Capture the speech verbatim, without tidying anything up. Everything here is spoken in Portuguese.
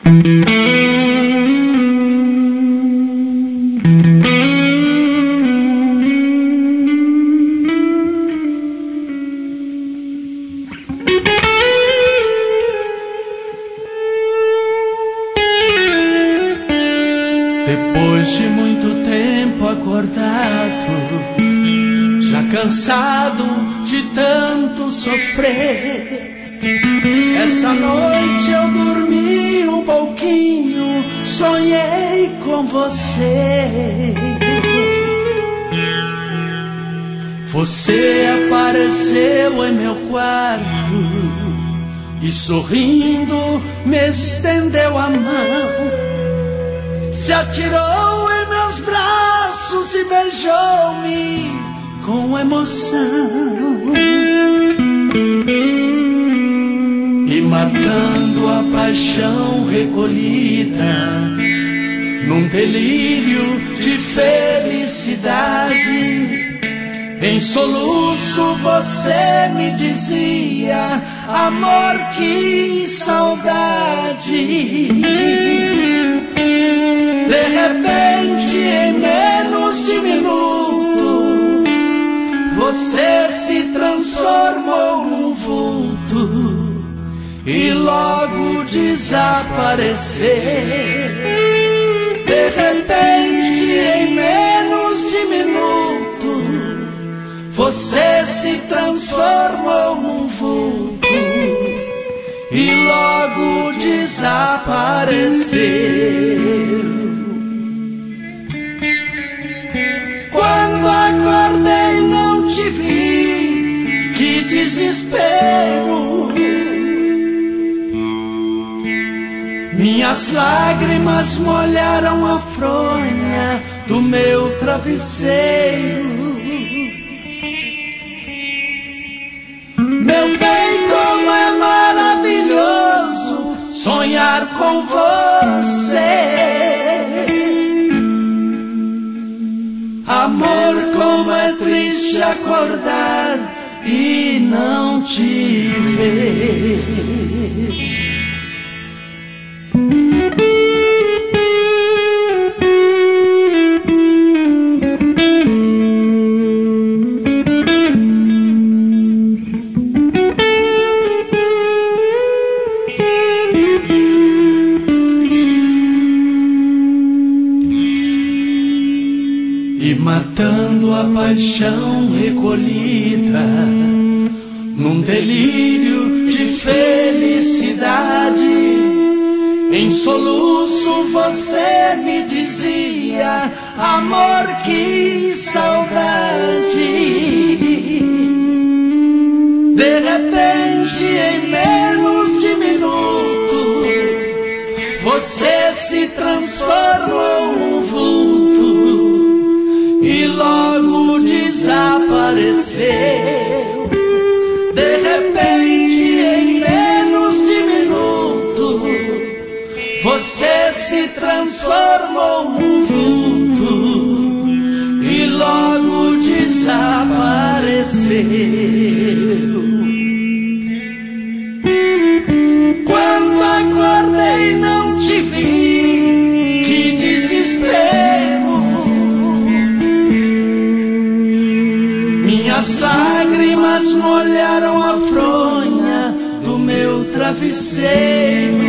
Depois de muito tempo acordado, já cansado de tanto sofrer, essa noite eu dormi um pouquinho, sonhei com você. Você apareceu em meu quarto e sorrindo me estendeu a mão, se atirou em meus braços e beijou-me com emoção. E matando a paixão recolhida, num delírio de felicidade, em soluço você me dizia: amor, que saudade. De repente, em menos de minuto, você se transformou num vulto e logo desapareceu. De repente, em menos de minuto, você se transformou num vulto e logo desapareceu. Quando acordei não te vi, que desespero. Minhas lágrimas molharam a fronha do meu travesseiro. Meu bem, como é maravilhoso sonhar com você. Amor, como é triste acordar e não te ver. E matando a paixão recolhida, num delírio de felicidade, em soluço você me dizia: amor, que saudade. De repente, em menos de minuto, você se transformou num vulto e logo desapareceu. De repente, em menos de minuto, você se transformou num vulto e logo desapareceu. Quando acordei não te vi, que desespero. Minhas lágrimas molharam a fronha do meu travesseiro.